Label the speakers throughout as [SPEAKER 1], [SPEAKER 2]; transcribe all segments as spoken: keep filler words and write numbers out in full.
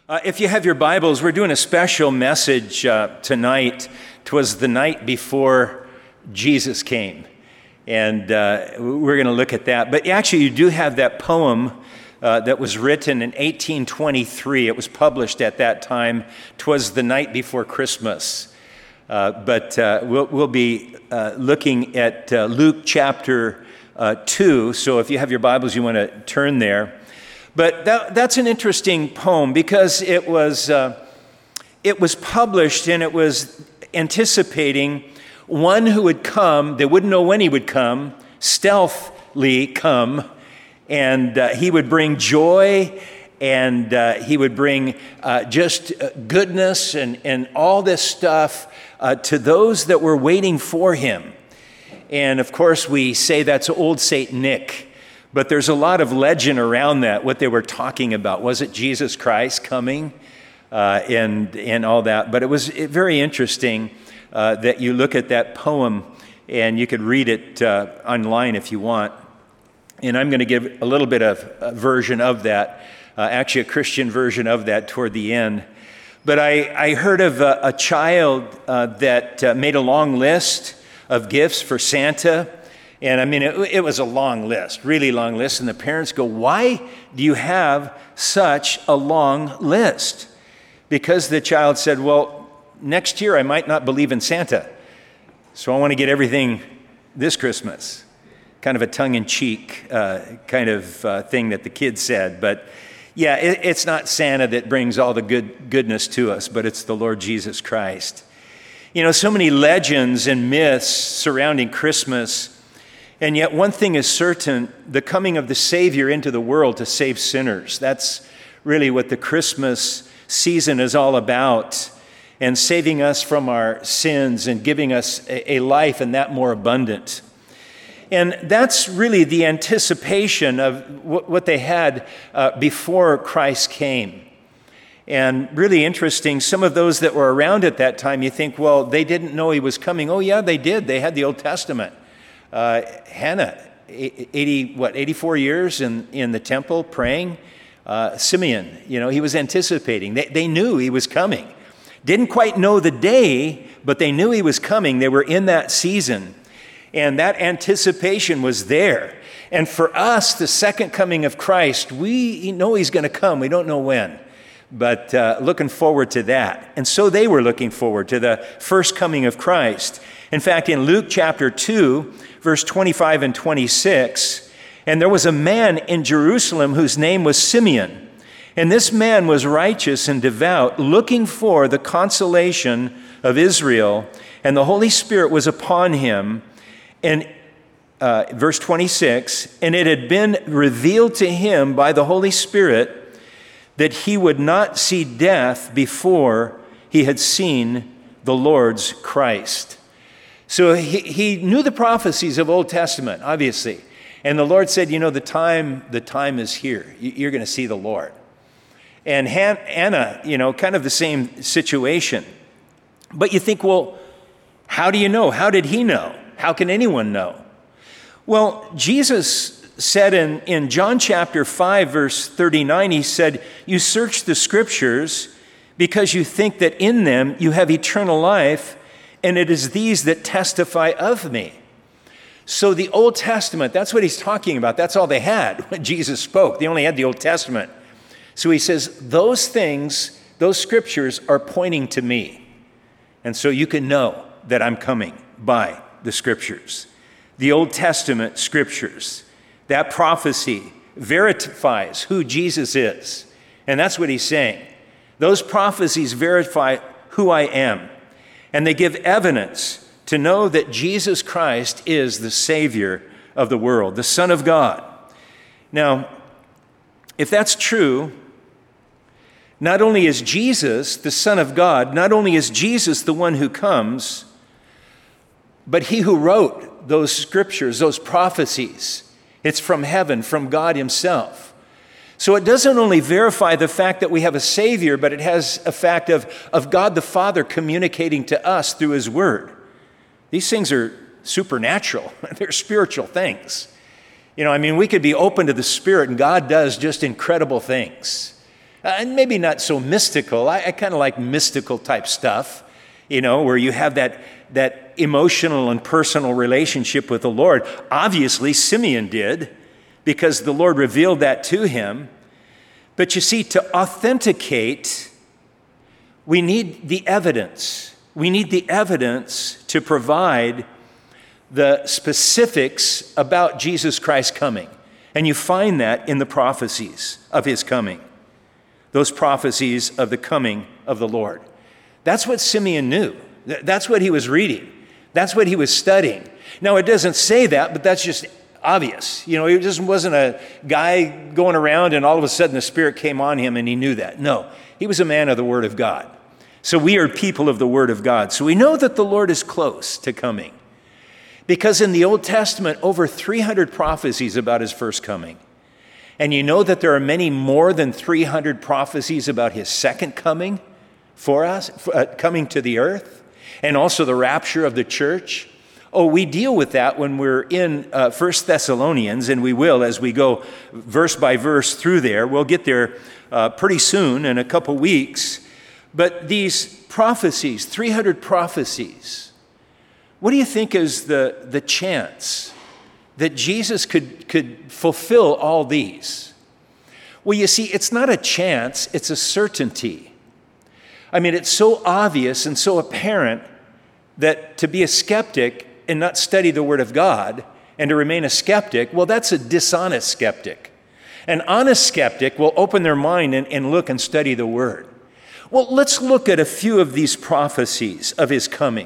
[SPEAKER 1] Uh, if you have your Bibles, we're doing a special message uh, tonight. 'Twas the night before Jesus came, and uh, we're going to look at that. But actually, you do have that poem uh, that was written in eighteen twenty-three. It was published at that time. 'Twas the night before Christmas. Uh, but uh, we'll, we'll be uh, looking at uh, Luke chapter uh, two. So if you have your Bibles, you want to turn there. But that, that's an interesting poem because it was uh, it was published and it was anticipating one who would come. They wouldn't know when he would come, stealthily come, and uh, he would bring joy and uh, he would bring uh, just goodness and, and all this stuff uh, to those that were waiting for him. And of course, we say that's old Saint Nick. But there's a lot of legend around that, what they were talking about. Was it Jesus Christ coming uh, and, and all that? But it was very interesting uh, that you look at that poem, and you could read it uh, online if you want. And I'm going to give a little bit of a version of that, uh, actually a Christian version of that toward the end. But I, I heard of a, a child uh, that uh, made a long list of gifts for Santa. And I mean, it, it was a long list, really long list. And the parents go, why do you have such a long list? Because the child said, well, next year I might not believe in Santa. So I want to get everything this Christmas. Kind of a tongue-in-cheek uh, kind of uh, thing that the kid said. But yeah, it, it's not Santa that brings all the good goodness to us, but it's the Lord Jesus Christ. You know, so many legends and myths surrounding Christmas. And yet one thing is certain, the coming of the Savior into the world to save sinners. That's really what the Christmas season is all about, and saving us from our sins and giving us a, a life and that more abundant. And that's really the anticipation of w- what they had uh, before Christ came. And really interesting, some of those that were around at that time, you think, well, they didn't know he was coming. Oh yeah, they did. They had the Old Testament. Uh, Hannah, eighty what eighty-four years in, in the temple praying. Uh, Simeon, you know, he was anticipating. They, they knew he was coming. Didn't quite know the day, but they knew he was coming. They were in that season, and that anticipation was there. And for us, the second coming of Christ, we know he's going to come. We don't know when, but uh, looking forward to that. And so they were looking forward to the first coming of Christ. In fact, in Luke chapter two, verse twenty-five and twenty-six, and there was a man in Jerusalem whose name was Simeon. And this man was righteous and devout, looking for the consolation of Israel. And the Holy Spirit was upon him. And uh, verse twenty-six, and it had been revealed to him by the Holy Spirit that he would not see death before he had seen the Lord's Christ. So he, he knew the prophecies of Old Testament, obviously. And the Lord said, you know, the time, the time is here. You're going to see the Lord. And Han, Anna, you know, kind of the same situation. But you think, well, how do you know? How did he know? How can anyone know? Well, Jesus said in, in John chapter five, verse thirty-nine, he said, you search the scriptures because you think that in them you have eternal life, and it is these that testify of me. So the Old Testament, that's what he's talking about. That's all they had when Jesus spoke. They only had the Old Testament. So he says, those things, those scriptures are pointing to me. And so you can know that I'm coming by the scriptures. The Old Testament scriptures, that prophecy verifies who Jesus is. And that's what he's saying. Those prophecies verify who I am. And they give evidence to know that Jesus Christ is the Savior of the world, the Son of God. Now, if that's true, not only is Jesus the Son of God, not only is Jesus the one who comes, but he who wrote those scriptures, those prophecies, it's from heaven, from God himself. So it doesn't only verify the fact that we have a Savior, but it has a fact of, of God the Father communicating to us through his word. These things are supernatural. They're spiritual things. You know, I mean, we could be open to the Spirit, and God does just incredible things. Uh, and maybe not so mystical. I, I kind of like mystical type stuff, you know, where you have that, that emotional and personal relationship with the Lord. Obviously, Simeon did, because the Lord revealed that to him. But you see, to authenticate, we need the evidence. We need the evidence to provide the specifics about Jesus Christ coming. And you find that in the prophecies of his coming. Those prophecies of the coming of the Lord. That's what Simeon knew. That's what he was reading. That's what he was studying. Now, it doesn't say that, but that's just obvious. You know, he just wasn't a guy going around and all of a sudden the Spirit came on him and he knew that. No, he was a man of the Word of God. So we are people of the Word of God. So we know that the Lord is close to coming. Because in the Old Testament, over three hundred prophecies about his first coming. And you know that there are many more than three hundred prophecies about his second coming for us, uh, coming to the earth, and also the rapture of the church. Oh, we deal with that when we're in uh, First Thessalonians, and we will as we go verse by verse through there. We'll get there uh, pretty soon, in a couple weeks. But these prophecies, three hundred prophecies, what do you think is the, the chance that Jesus could, could fulfill all these? Well, you see, it's not a chance, it's a certainty. I mean, it's so obvious and so apparent that to be a skeptic and not study the Word of God and to remain a skeptic, well, that's a dishonest skeptic. An honest skeptic will open their mind and, and look and study the Word. Well, let's look at a few of these prophecies of his coming.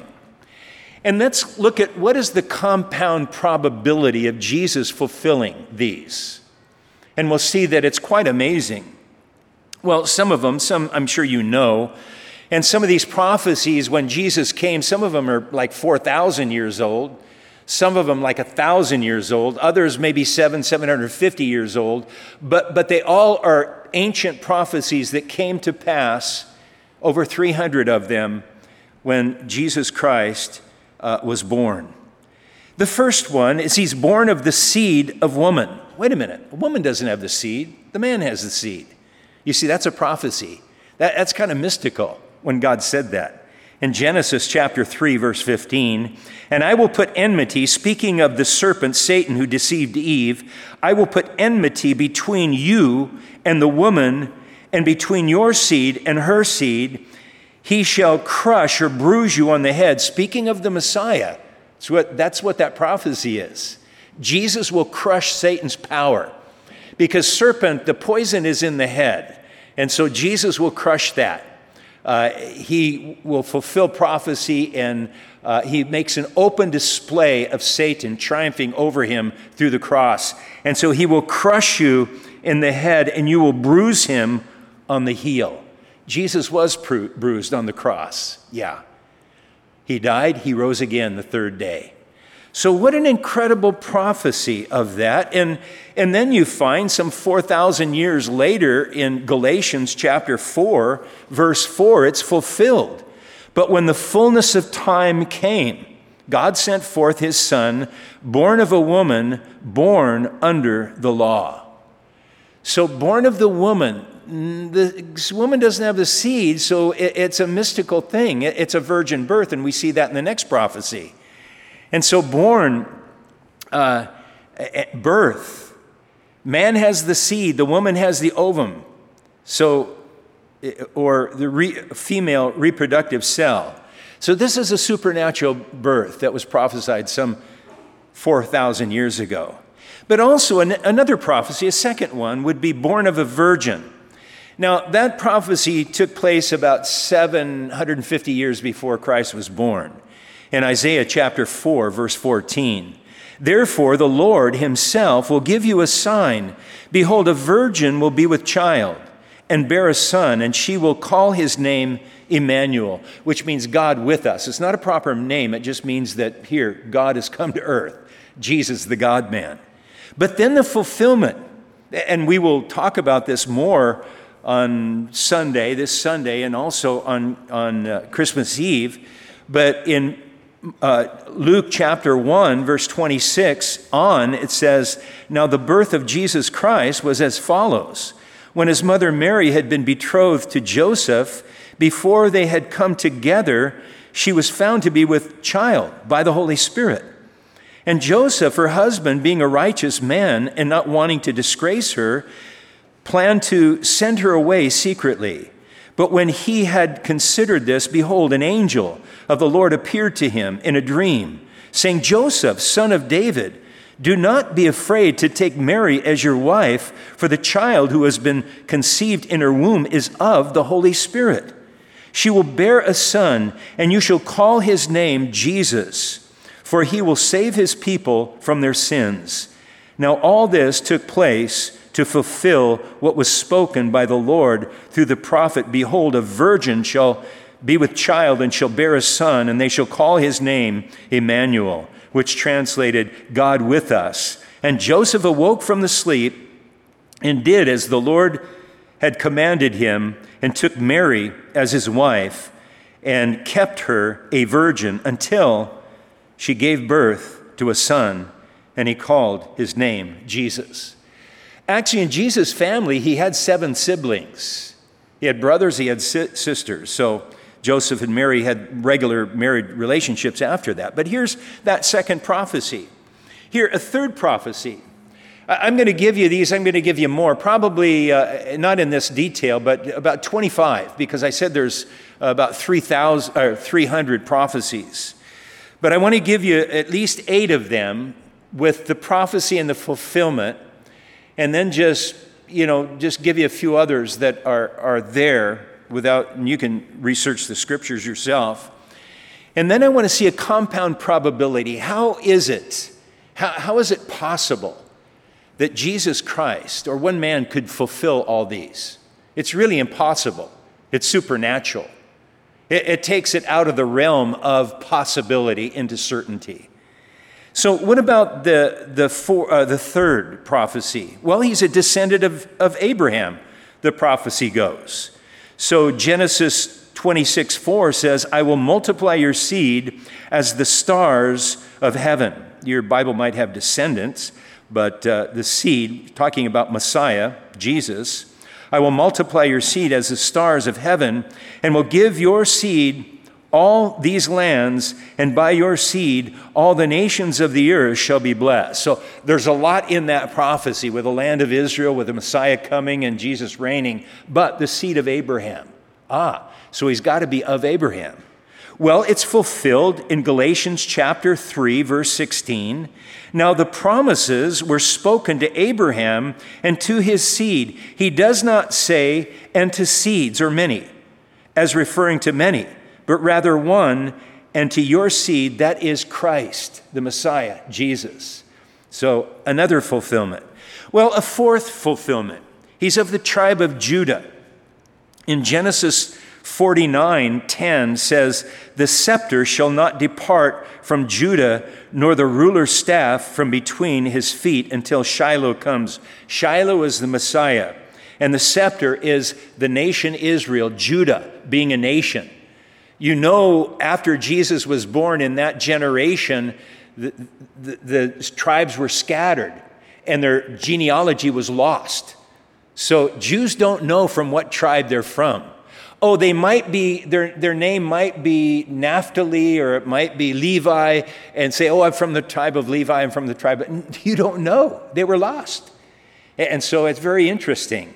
[SPEAKER 1] And let's look at what is the compound probability of Jesus fulfilling these. And we'll see that it's quite amazing. Well, some of them, some I'm sure you know, and some of these prophecies when Jesus came, some of them are like four thousand years old, some of them like one thousand years old, others maybe seven, seven hundred fifty years old, but, but they all are ancient prophecies that came to pass, over three hundred of them, when Jesus Christ Uh, was born. The first one is he's born of the seed of woman. Wait a minute, a woman doesn't have the seed, the man has the seed. You see, that's a prophecy. That, that's kind of mystical when God said that. In Genesis chapter three, verse fifteen, and I will put enmity, speaking of the serpent, Satan, who deceived Eve, I will put enmity between you and the woman, and between your seed and her seed. He shall crush or bruise you on the head. Speaking of the Messiah, that's what, that's what that prophecy is. Jesus will crush Satan's power. Because serpent, the poison is in the head. And so Jesus will crush that. Uh, he will fulfill prophecy, and uh, he makes an open display of Satan triumphing over him through the cross. And so he will crush you in the head, and you will bruise him on the heel. Jesus was bru- bruised on the cross. Yeah. He died, he rose again the third day. So what an incredible prophecy of that. And, and then you find some four thousand years later in Galatians chapter four, verse four, it's fulfilled. But when the fullness of time came, God sent forth his Son, born of a woman, born under the law. So born of the woman, the woman doesn't have the seed, so it's a mystical thing. It's a virgin birth, and we see that in the next prophecy. And so born, uh, birth, man has the seed, the woman has the ovum, so, or the re, female reproductive cell. So this is a supernatural birth that was prophesied some four thousand years ago. But also an, another prophecy, a second one, would be born of a virgin. Now, that prophecy took place about seven hundred fifty years before Christ was born. In Isaiah chapter four, verse fourteen, therefore the Lord himself will give you a sign. Behold, a virgin will be with child and bear a son, and she will call his name Emmanuel, which means God with us. It's not a proper name. It just means that here, God has come to earth. Jesus, the God-man. But then the fulfillment, and we will talk about this more on Sunday, this Sunday, and also on, on uh, Christmas Eve. But in uh, Luke chapter one, verse twenty-six on, it says, now the birth of Jesus Christ was as follows. when his mother Mary had been betrothed to Joseph, before they had come together, she was found to be with child by the Holy Spirit. And Joseph, her husband, being a righteous man and not wanting to disgrace her, planned to send her away secretly. But when he had considered this, behold, an angel of the Lord appeared to him in a dream, saying, Joseph, son of David, do not be afraid to take Mary as your wife, for the child who has been conceived in her womb is of the Holy Spirit. She will bear a son, and you shall call his name Jesus, for he will save his people from their sins. Now all this took place to fulfill what was spoken by the Lord through the prophet. Behold, a virgin shall be with child and shall bear a son, and they shall call his name Emmanuel, which translated God with us. And Joseph awoke from the sleep and did as the Lord had commanded him, and took Mary as his wife and kept her a virgin until she gave birth to a son, and he called his name Jesus. Actually, in Jesus' family, he had seven siblings. He had brothers, he had si- sisters. So Joseph and Mary had regular married relationships after that. But here's that second prophecy. Here, a third prophecy. I'm going to give you these. I'm going to give you more. Probably uh, not in this detail, but about twenty-five, because I said there's about three thousand or three hundred prophecies. But I want to give you at least eight of them with the prophecy and the fulfillment, and then just, you know, just give you a few others that are, are there without, and you can research the scriptures yourself. And then I want to see a compound probability. How is it? How, how is it possible that Jesus Christ, or one man, could fulfill all these? It's really impossible. It's supernatural. It, it takes it out of the realm of possibility into certainty. So what about the, the, four, uh, the third prophecy? Well, he's a descendant of, of Abraham, the prophecy goes. So Genesis twenty-six four says, I will multiply your seed as the stars of heaven. Your Bible might have descendants, but uh, the seed, talking about Messiah, Jesus, I will multiply your seed as the stars of heaven, and will give your seed all these lands, and by your seed all the nations of the earth shall be blessed. So there's a lot in that prophecy with the land of Israel, with the Messiah coming and Jesus reigning, but the seed of Abraham. Ah, so he's got to be of Abraham. Well, it's fulfilled in Galatians chapter three, verse sixteen. Now the promises were spoken to Abraham and to his seed. He does not say, and to seeds or many, as referring to many, but rather one, and to your seed, that is Christ, the Messiah, Jesus. So another fulfillment. Well, a fourth fulfillment. He's of the tribe of Judah. In Genesis forty-nine ten says, the scepter shall not depart from Judah, nor the ruler's staff from between his feet until Shiloh comes. Shiloh is the Messiah, and the scepter is the nation Israel, Judah being a nation. You know, after Jesus was born in that generation, the, the, the tribes were scattered and their genealogy was lost. So Jews don't know from what tribe they're from. Oh, they might be, their, their name might be Naphtali, or it might be Levi, and say, oh, I'm from the tribe of Levi, I'm from the tribe of... You don't know. They were lost. And so it's very interesting.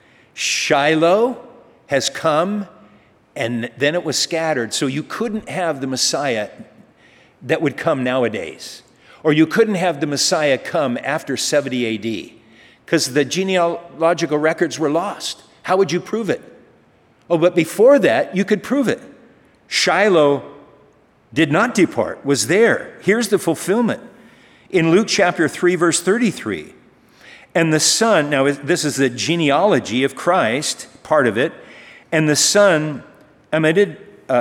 [SPEAKER 1] Shiloh has come, and then it was scattered. So you couldn't have the Messiah that would come nowadays. Or you couldn't have the Messiah come after seventy A D, because the genealogical records were lost. How would you prove it? Oh, but before that, you could prove it. Shiloh did not depart, was there. Here's the fulfillment. In Luke chapter three, verse thirty-three, and the son, now this is the genealogy of Christ, part of it, and the son, Aminadab,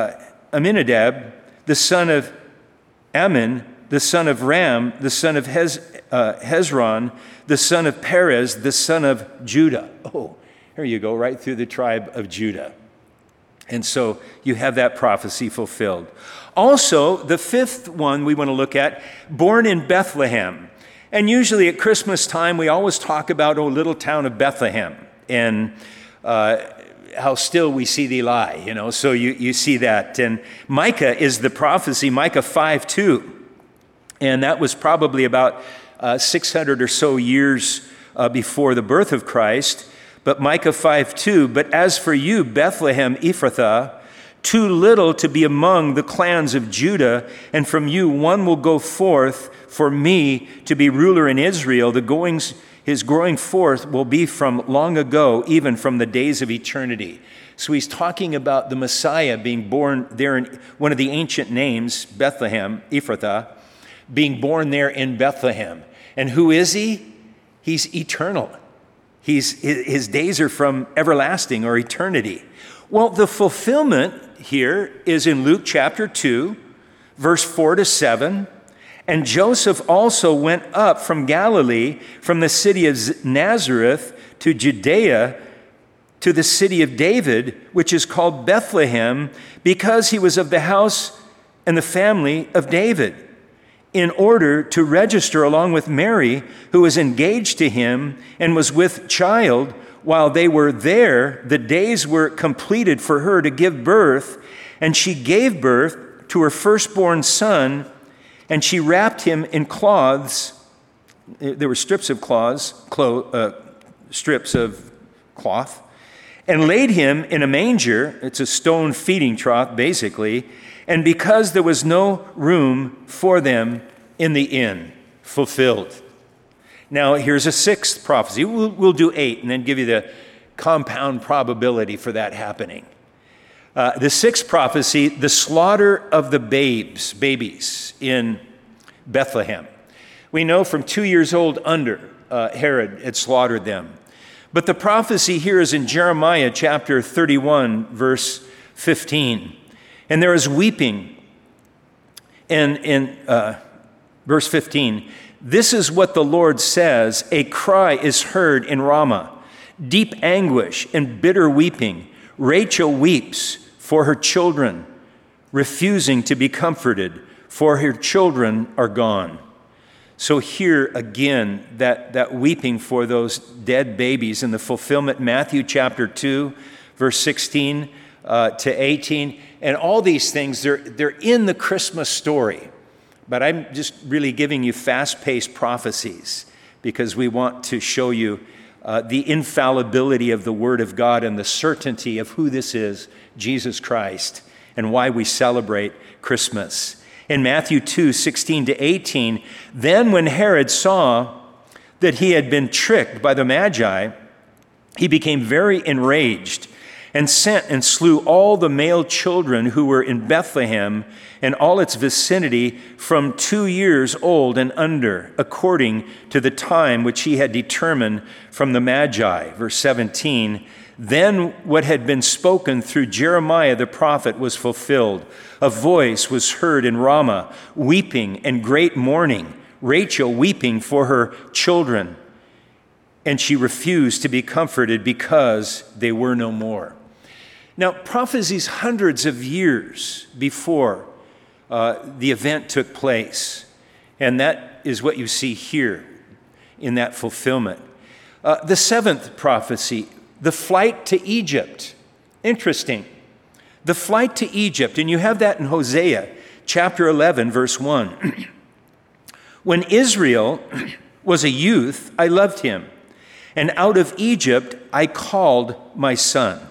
[SPEAKER 1] the son of Ammon, the son of Ram, the son of Hez, uh, Hezron, the son of Perez, the son of Judah. Oh, here you go, right through the tribe of Judah. And so you have that prophecy fulfilled. Also, the fifth one we want to look at, born in Bethlehem. And usually at Christmas time, we always talk about, oh, little town of Bethlehem. and uh, how still we see thee lie, you know, so you, you see that. And Micah is the prophecy, Micah five two, and that was probably about uh, six hundred or so years uh, before the birth of Christ. But Micah five two, but as for you, Bethlehem Ephrathah, too little to be among the clans of Judah, and from you one will go forth for me to be ruler in Israel. The goings, his growing forth will be from long ago, even from the days of eternity. So he's talking about the Messiah being born there in one of the ancient names, Bethlehem, Ephrathah, being born there in Bethlehem. And who is he? He's eternal. He's, his days are from everlasting or eternity. Well, the fulfillment here is in Luke chapter two, verse four to seven. And Joseph also went up from Galilee, from the city of Nazareth to Judea, to the city of David, which is called Bethlehem, because he was of the house and the family of David, in order to register along with Mary, who was engaged to him and was with child. While they were there, the days were completed for her to give birth, and she gave birth to her firstborn son, and she wrapped him in cloths. There were strips of cloths, clo- uh, strips of cloth, and laid him in a manger. It's a stone feeding trough, basically. And because there was no room for them in the inn, fulfilled. Now, here's a sixth prophecy. We'll, we'll do eight and then give you the compound probability for that happening. Uh, the sixth prophecy, the slaughter of the babes, babies in Bethlehem. We know from two years old under, uh, Herod had slaughtered them. But the prophecy here is in Jeremiah chapter thirty-one, verse fifteen. And there is weeping. And in uh, verse fifteen, this is what the Lord says, a cry is heard in Ramah, deep anguish and bitter weeping. Rachel weeps for her children, refusing to be comforted, for her children are gone. So here again, that, that weeping for those dead babies in the fulfillment, Matthew chapter two, verse sixteen uh, to eighteen. And all these things, they're, they're in the Christmas story. But I'm just really giving you fast-paced prophecies because we want to show you uh, the infallibility of the Word of God and the certainty of who this is, Jesus Christ, and why we celebrate Christmas. In Matthew two, sixteen to eighteen, then when Herod saw that he had been tricked by the Magi, he became very enraged and sent and slew all the male children who were in Bethlehem and all its vicinity from two years old and under, according to the time which he had determined from the Magi. Verse seventeen, then what had been spoken through Jeremiah the prophet was fulfilled. A voice was heard in Ramah, weeping and great mourning, Rachel weeping for her children. And she refused to be comforted because they were no more. Now, prophecies hundreds of years before uh, the event took place, and that is what you see here in that fulfillment. Uh, the seventh prophecy, the flight to Egypt. Interesting. The flight to Egypt, and you have that in Hosea chapter eleven, verse one. When Israel was a youth, I loved him, and out of Egypt I called my son.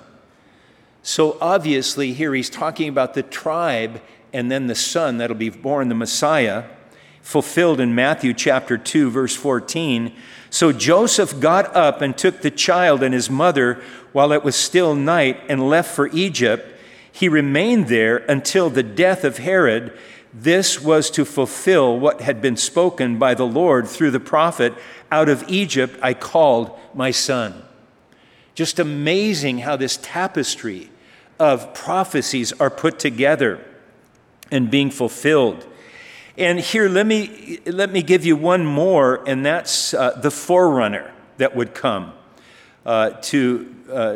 [SPEAKER 1] So obviously here he's talking about the tribe and then the son that'll be born, the Messiah, fulfilled in Matthew chapter two, verse fourteen. So Joseph got up and took the child and his mother while it was still night and left for Egypt. He remained there until the death of Herod. This was to fulfill what had been spoken by the Lord through the prophet, out of Egypt I called my son. Just amazing how this tapestry of prophecies are put together and being fulfilled. And here, let me let me give you one more, and that's uh, the forerunner that would come uh, to uh,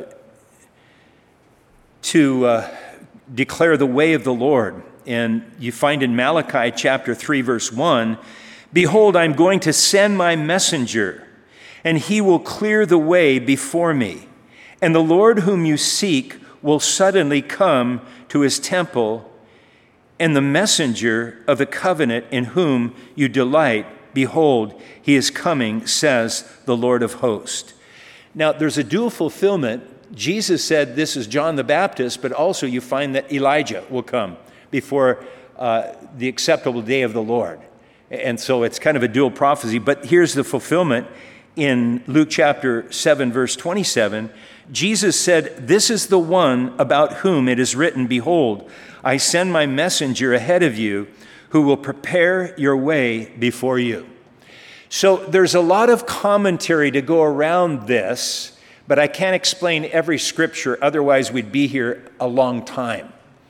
[SPEAKER 1] to uh, declare the way of the Lord. And you find in Malachi chapter three, verse one, behold, I'm going to send my messenger, and he will clear the way before me. And the Lord whom you seek will suddenly come to his temple, and the messenger of the covenant in whom you delight, behold, he is coming, says the Lord of hosts. Now, there's a dual fulfillment. Jesus said this is John the Baptist, but also you find that Elijah will come before uh, the acceptable day of the Lord. And so it's kind of a dual prophecy. But here's the fulfillment in Luke chapter seven, verse twenty-seven. Jesus said, this is the one about whom it is written, behold, I send my messenger ahead of you who will prepare your way before you. So there's a lot of commentary to go around this, but I can't explain every scripture, otherwise we'd be here a long time.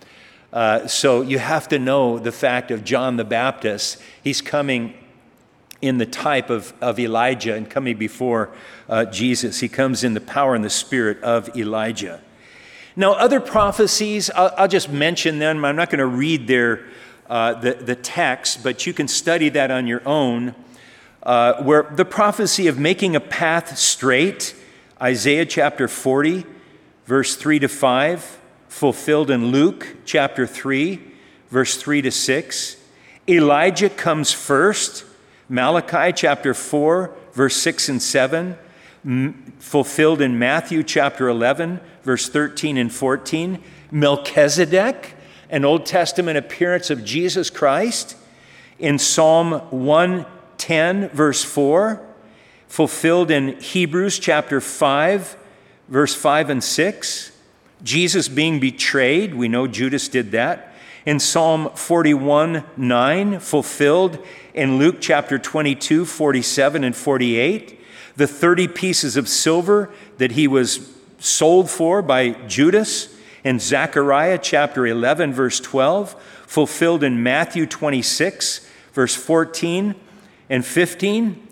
[SPEAKER 1] Uh, so you have to know the fact of John the Baptist. He's coming in the type of, of Elijah and coming before uh, Jesus. He comes in the power and the spirit of Elijah. Now, other prophecies, I'll, I'll just mention them. I'm not going to read their, uh, the, the text, but you can study that on your own. Uh, where the prophecy of making a path straight, Isaiah chapter forty, verse three to five, fulfilled in Luke chapter three, verse three to six. Elijah comes first, Malachi chapter four, verse six and seven, m- fulfilled in Matthew chapter eleven, verse thirteen and fourteen. Melchizedek, an Old Testament appearance of Jesus Christ, in Psalm one ten, verse four, fulfilled in Hebrews chapter five, verse five and six. Jesus being betrayed, we know Judas did that. In Psalm forty-one nine, fulfilled in Luke chapter twenty-two, forty-seven and forty-eight. The thirty pieces of silver that he was sold for by Judas. In Zechariah chapter eleven, verse twelve, fulfilled in Matthew twenty-six, verse fourteen and fifteen.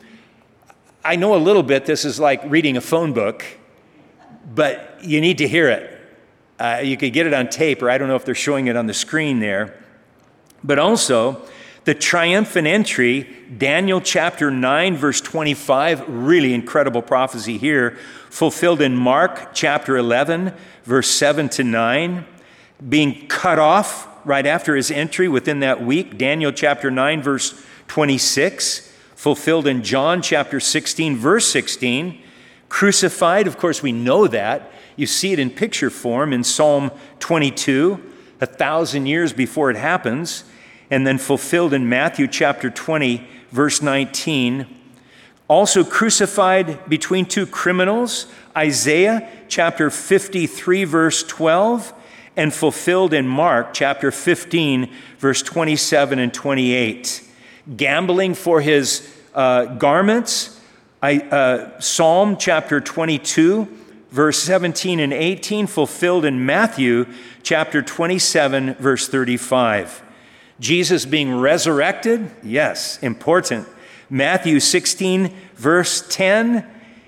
[SPEAKER 1] I know a little bit, this is like reading a phone book, but you need to hear it. Uh, you could get it on tape, or I don't know if they're showing it on the screen there. But also, the triumphant entry, Daniel chapter nine, verse twenty-five, really incredible prophecy here, fulfilled in Mark chapter eleven, verse seven to nine, being cut off right after his entry within that week, Daniel chapter nine, verse twenty-six, fulfilled in John chapter sixteen, verse sixteen, crucified, of course we know that. You see it in picture form in Psalm twenty-two, a thousand years before it happens, and then fulfilled in Matthew chapter twenty, verse nineteen. Also crucified between two criminals, Isaiah chapter fifty-three, verse twelve, and fulfilled in Mark chapter fifteen, verse twenty-seven and twenty-eight. Gambling for his uh, garments, I, uh, Psalm chapter twenty-two, verse seventeen and eighteen, fulfilled in Matthew chapter twenty-seven, verse thirty-five. Jesus being resurrected, yes, important. Matthew sixteen, verse ten,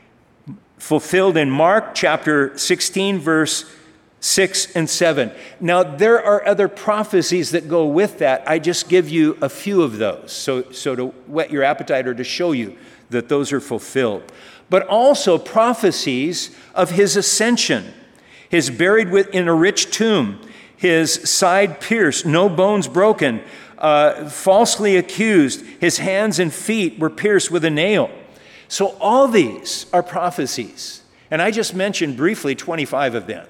[SPEAKER 1] fulfilled in Mark chapter sixteen, verse six and seven. Now, there are other prophecies that go with that. I just give you a few of those, so, so to whet your appetite or to show you that those are fulfilled. But also prophecies of his ascension, his buried in a rich tomb, his side pierced, no bones broken, uh, falsely accused, his hands and feet were pierced with a nail. So all these are prophecies. And I just mentioned briefly twenty-five of them.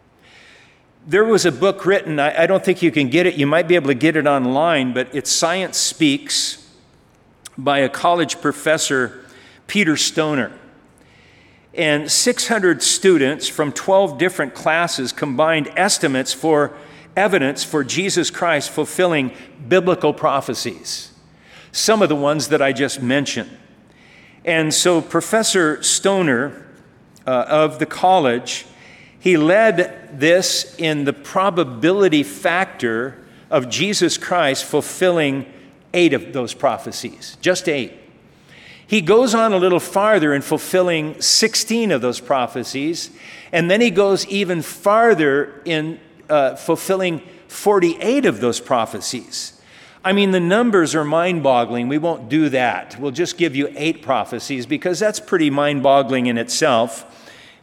[SPEAKER 1] There was a book written, I, I don't think you can get it, you might be able to get it online, but it's Science Speaks by a college professor, Peter Stoner. And six hundred students from twelve different classes combined estimates for evidence for Jesus Christ fulfilling biblical prophecies. Some of the ones that I just mentioned. And so Professor Stoner uh, of the college, he led this in the probability factor of Jesus Christ fulfilling eight of those prophecies, just eight. He goes on a little farther in fulfilling sixteen of those prophecies, and then he goes even farther in uh, fulfilling forty-eight of those prophecies. I mean, the numbers are mind-boggling. We won't do that. We'll just give you eight prophecies because that's pretty mind-boggling in itself.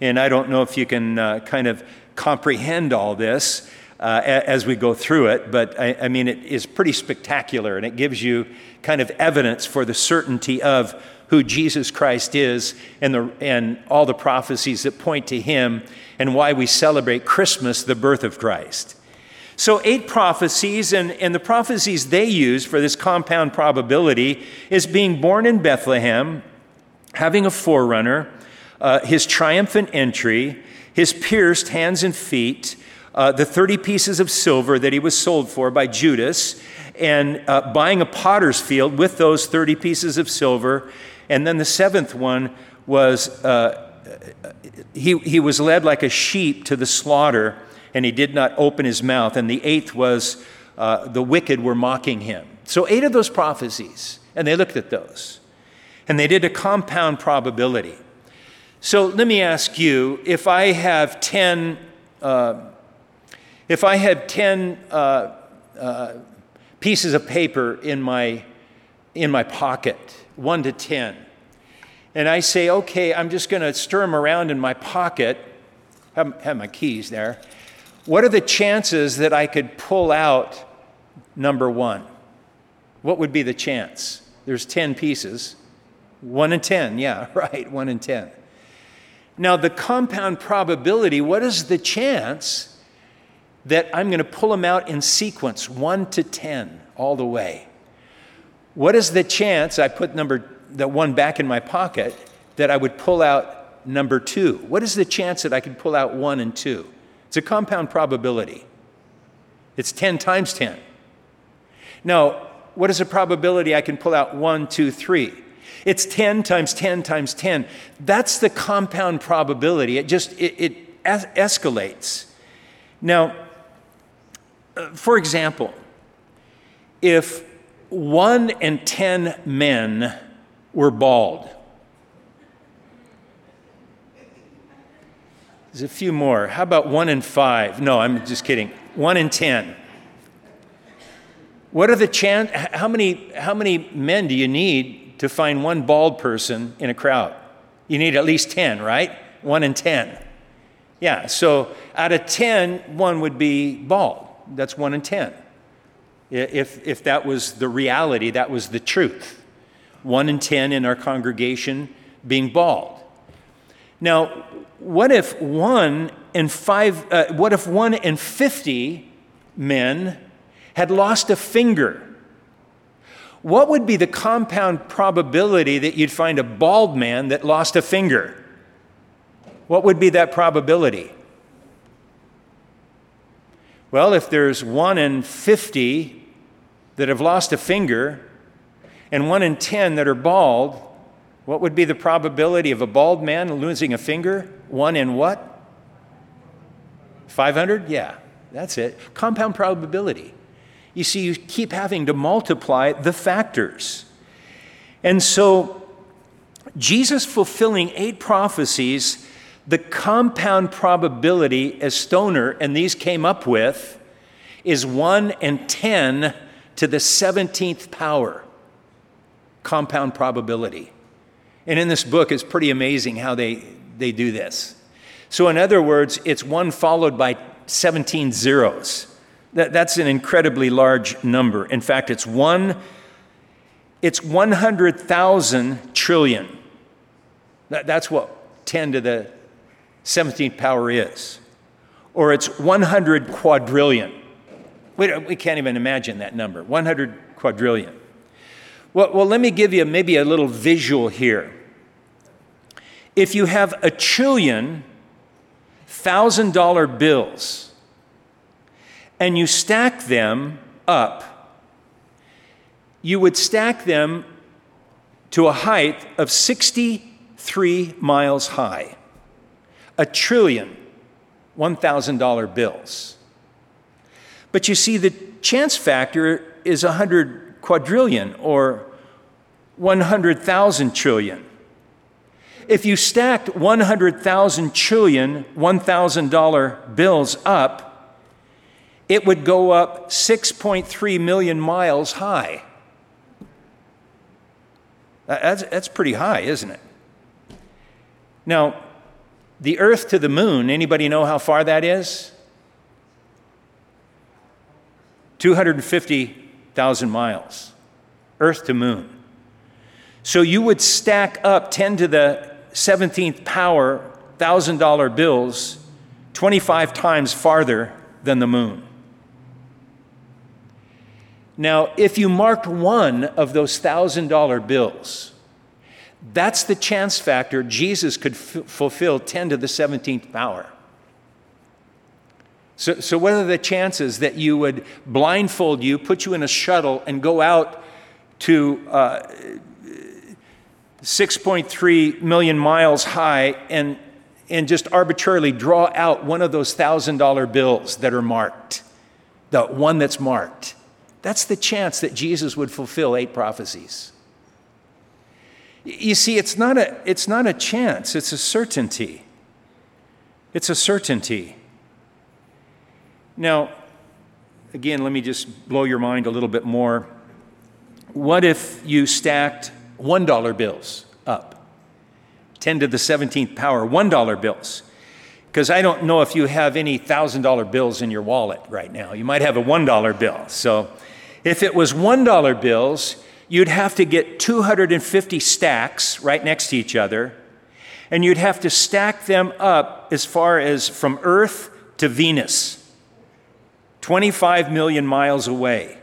[SPEAKER 1] And I don't know if you can uh, kind of comprehend all this uh, as we go through it, but I, I mean, it is pretty spectacular, and it gives you kind of evidence for the certainty of who Jesus Christ is and, the, and all the prophecies that point to him and why we celebrate Christmas, the birth of Christ. So eight prophecies, and, and the prophecies they use for this compound probability is being born in Bethlehem, having a forerunner, uh, his triumphant entry, his pierced hands and feet, uh, the thirty pieces of silver that he was sold for by Judas, and uh, buying a potter's field with those thirty pieces of silver. And then the seventh one was, uh, he, he was led like a sheep to the slaughter, and he did not open his mouth. And the eighth was, uh, the wicked were mocking him. So eight of those prophecies, and they looked at those. And they did a compound probability. So let me ask you, if I have ten, uh, if I have ten uh, uh, pieces of paper in my in my pocket, one to ten, and I say, okay, I'm just going to stir them around in my pocket, have, have my keys there. What are the chances that I could pull out number one? What would be the chance? There's ten pieces. One in ten, yeah, right, one in ten. Now, the compound probability, what is the chance that I'm going to pull them out in sequence, one to ten, all the way? What is the chance, I put number the one back in my pocket, that I would pull out number two? What is the chance that I could pull out one and two? It's a compound probability. It's ten times ten. Now, what is the probability I can pull out one, two, three? It's ten times ten times ten. That's the compound probability. It just, it, it es- escalates. Now, uh, for example, if one in ten men were bald, there's a few more. How about one in five? No, I'm just kidding. One in ten. What are the chance? How many, how many men do you need to find one bald person in a crowd? You need at least ten, right? One in ten. Yeah, so out of ten, one would be bald. That's one in ten. If, if that was the reality, that was the truth. One in ten in our congregation being bald. Now, what if one in five, uh, what if one in fifty men had lost a finger? What would be the compound probability that you'd find a bald man that lost a finger? What would be that probability? Well, if there's one in fifty that have lost a finger and one in ten that are bald, what would be the probability of a bald man losing a finger? One in what? five hundred? Yeah, that's it. Compound probability. You see, you keep having to multiply the factors. And so, Jesus fulfilling eight prophecies, the compound probability, as Stoner and these came up with, is one in ten to the seventeenth power. Compound probability. And in this book, it's pretty amazing how they, they do this. So in other words, it's one followed by seventeen zeros. That, that's an incredibly large number. In fact, it's one, it's one hundred thousand trillion. That, that's what ten to the seventeenth power is. Or it's one hundred quadrillion. We, we can't even imagine that number, one hundred quadrillion. Well, well, let me give you maybe a little visual here. If you have a trillion thousand dollar bills, and you stack them up, you would stack them to a height of sixty-three miles high. A trillion one thousand dollar bills. But you see, the chance factor is one hundred quadrillion or one hundred thousand trillion. If you stacked one hundred thousand trillion one thousand dollar bills up, it would go up six point three million miles high. That's, that's pretty high, isn't it? Now, the earth to the moon, anybody know how far that is? two hundred fifty thousand miles, earth to moon. So you would stack up ten to the seventeenth power one thousand dollar bills twenty-five times farther than the moon. Now, if you marked one of those one thousand dollar bills, that's the chance factor Jesus could f- fulfill ten to the seventeenth power. So, so what are the chances that you would blindfold you, put you in a shuttle, and go out to uh, six point three million miles high and, and just arbitrarily draw out one of those one thousand dollar bills that are marked, the one that's marked? That's the chance that Jesus would fulfill eight prophecies. You see, it's not a, it's not a chance, it's a certainty. It's a certainty. Now, again, let me just blow your mind a little bit more. What if you stacked one dollar bills up? ten to the seventeenth power, one dollar bills. Because I don't know if you have any one thousand dollar bills in your wallet right now. You might have a one dollar bill. So if it was one dollar bills, you'd have to get two hundred fifty stacks right next to each other, and you'd have to stack them up as far as from Earth to Venus, twenty-five million miles away.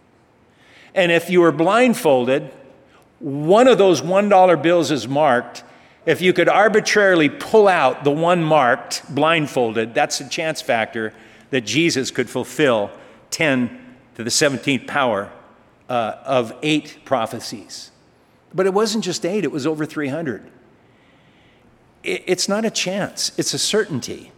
[SPEAKER 1] And if you were blindfolded, one of those one dollar bills is marked. If you could arbitrarily pull out the one marked, blindfolded, that's a chance factor that Jesus could fulfill ten to the seventeenth power uh, of eight prophecies. But it wasn't just eight, it was over three hundred. It, it's not a chance, it's a certainty.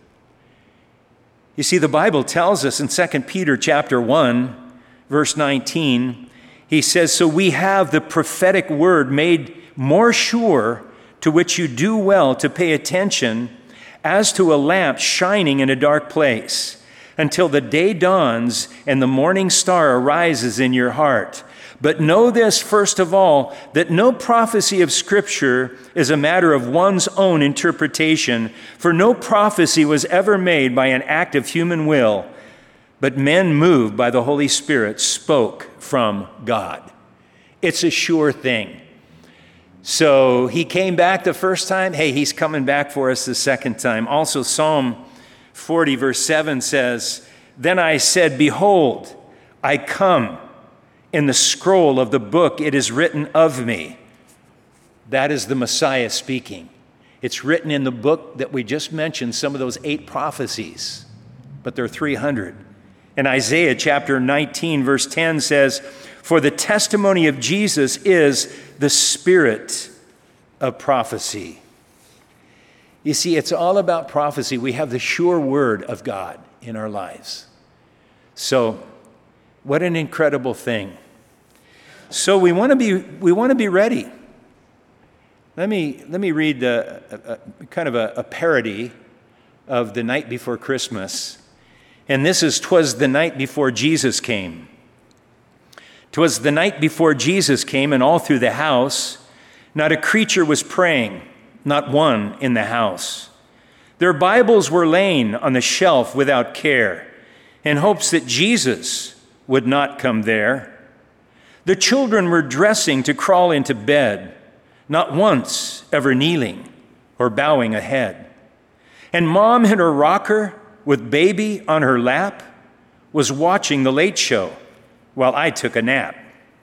[SPEAKER 1] You see, the Bible tells us in Second Peter chapter one, verse nineteen, he says, "So we have the prophetic word made more sure, to which you do well to pay attention as to a lamp shining in a dark place, until the day dawns and the morning star arises in your heart. But know this, first of all, that no prophecy of Scripture is a matter of one's own interpretation, for no prophecy was ever made by an act of human will, but men moved by the Holy Spirit spoke from God." It's a sure thing. So he came back the first time. Hey, he's coming back for us the second time. Also, Psalm forty, verse seven says, "Then I said, behold, I come. In the scroll of the book it is written of me." That is the Messiah speaking. It's written in the book that we just mentioned, some of those eight prophecies, but there are three hundred. And Isaiah chapter nineteen, verse ten says, "For the testimony of Jesus is the spirit of prophecy." You see, it's all about prophecy. We have the sure word of God in our lives. So, what an incredible thing. So we want to be we want to be ready. Let me let me read a, a, a kind of a, a parody of the night before Christmas. And this is "'Twas the night before Jesus came. 'Twas the night before Jesus came, and all through the house, not a creature was praying, not one in the house. Their Bibles were laying on the shelf without care, in hopes that Jesus would not come there. The children were dressing to crawl into bed, not once ever kneeling or bowing a head. And mom in her rocker, with baby on her lap, was watching the late show while I took a nap.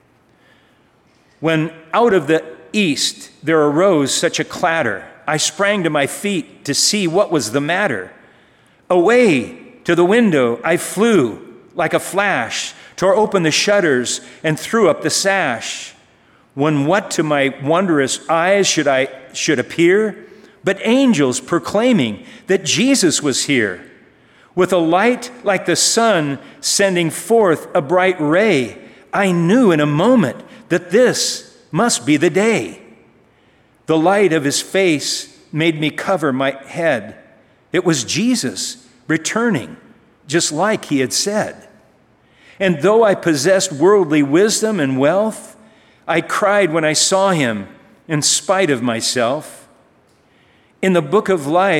[SPEAKER 1] When out of the east there arose such a clatter, I sprang to my feet to see what was the matter. Away to the window I flew like a flash, tore open the shutters and threw up the sash. When what to my wondrous eyes should I should appear, but angels proclaiming that Jesus was here, with a light like the sun sending forth a bright ray. I knew in a moment that this must be the day. The light of his face made me cover my head. It was Jesus returning, just like he had said. And though I possessed worldly wisdom and wealth, I cried when I saw him in spite of myself. In the book of life,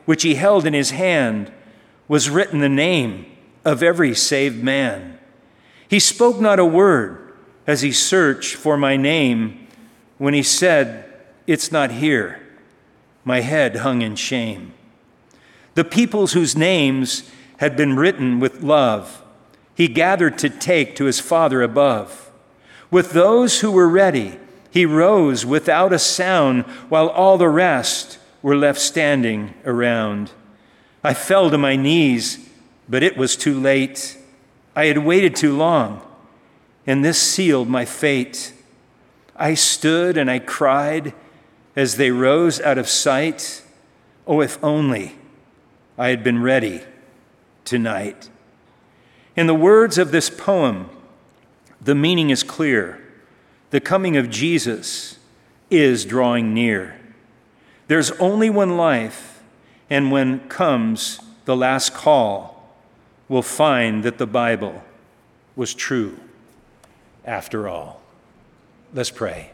[SPEAKER 1] which he held in his hand, was written the name of every saved man. He spoke not a word as he searched for my name. When he said, "It's not here," my head hung in shame. The peoples whose names had been written with love, he gathered to take to his Father above. With those who were ready, he rose without a sound, while all the rest were left standing around. I fell to my knees, but it was too late. I had waited too long, and this sealed my fate. I stood and I cried as they rose out of sight. Oh, if only I had been ready tonight. In the words of this poem, the meaning is clear. The coming of Jesus is drawing near. There's only one life, and when comes the last call, we'll find that the Bible was true after all. Let's pray.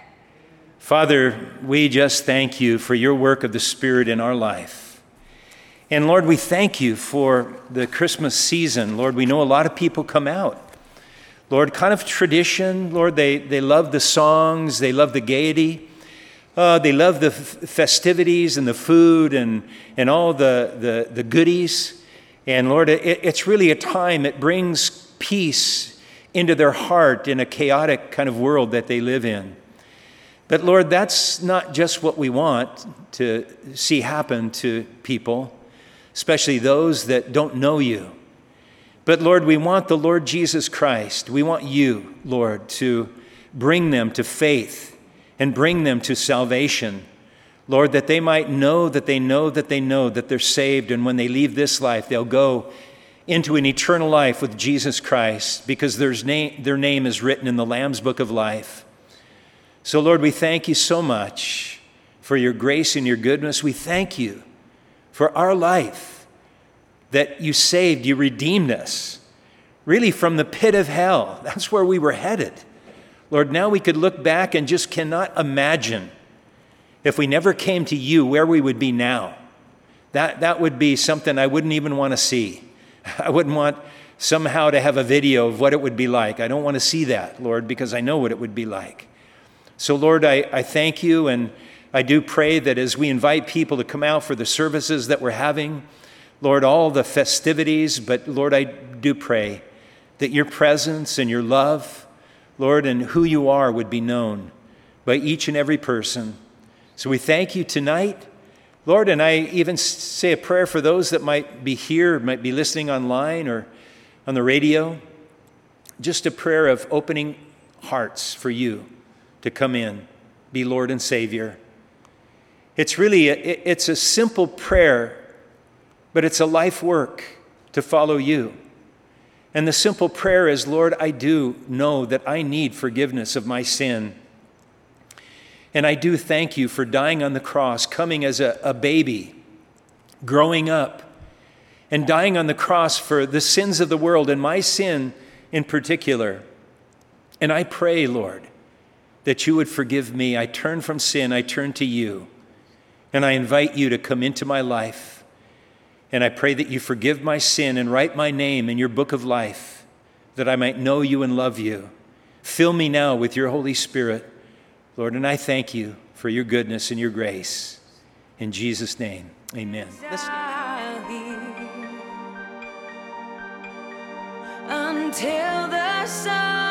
[SPEAKER 1] Father, we just thank you for your work of the Spirit in our life. And Lord, we thank you for the Christmas season. Lord, we know a lot of people come out. Lord, kind of tradition. Lord, they, they love the songs. They love the gaiety. Uh, they love the f- festivities and the food and, and all the, the, the goodies. And Lord, it, it's really a time, it brings peace into their heart in a chaotic kind of world that they live in. But Lord, that's not just what we want to see happen to people, especially those that don't know you. But Lord, we want the Lord Jesus Christ. We want you, Lord, to bring them to faith and bring them to salvation. Lord, that they might know that they know that they know that they're saved, and when they leave this life, they'll go into an eternal life with Jesus Christ because their name, their name is written in the Lamb's Book of Life. So Lord, we thank you so much for your grace and your goodness. We thank you for our life, that you saved, you redeemed us, really from the pit of hell. That's where we were headed. Lord, now we could look back and just cannot imagine if we never came to you where we would be now. That, that would be something I wouldn't even want to see. I wouldn't want somehow to have a video of what it would be like. I don't want to see that, Lord, because I know what it would be like. So Lord, I, I thank you, and I do pray that as we invite people to come out for the services that we're having, Lord, all the festivities, but Lord, I do pray that your presence and your love, Lord, and who you are would be known by each and every person. So we thank you tonight, Lord, and I even say a prayer for those that might be here, might be listening online or on the radio. Just a prayer of opening hearts for you to come in, be Lord and Savior. It's really, a, it's a simple prayer, but it's a life work to follow you. And the simple prayer is, Lord, I do know that I need forgiveness of my sin. And I do thank you for dying on the cross, coming as a, a baby, growing up, and dying on the cross for the sins of the world, and my sin in particular. And I pray, Lord, that you would forgive me. I turn from sin, I turn to you, and I invite you to come into my life. And I pray that you forgive my sin and write my name in your book of life, that I might know you and love you. Fill me now with your Holy Spirit, Lord, and I thank you for your goodness and your grace. In Jesus' name, amen. Listen.
[SPEAKER 2] Until the sun